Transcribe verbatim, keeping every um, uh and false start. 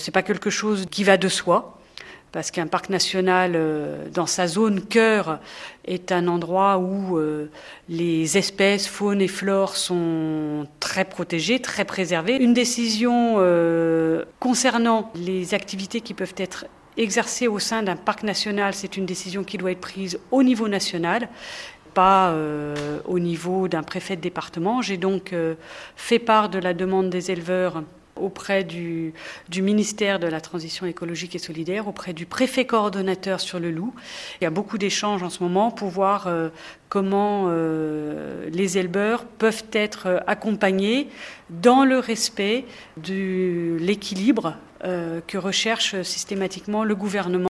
c'est pas quelque chose qui va de soi. Parce qu'un parc national, euh, dans sa zone cœur, est un endroit où euh, les espèces, faune et flore sont très protégées, très préservées. Une décision euh, concernant les activités qui peuvent être exercées au sein d'un parc national, c'est une décision qui doit être prise au niveau national, pas euh, au niveau d'un préfet de département. J'ai donc euh, fait part de la demande des éleveurs auprès du, du ministère de la Transition écologique et solidaire, auprès du préfet coordonnateur sur le loup. Il y a beaucoup d'échanges en ce moment pour voir euh, comment euh, les éleveurs peuvent être accompagnés dans le respect de l'équilibre euh, que recherche systématiquement le gouvernement.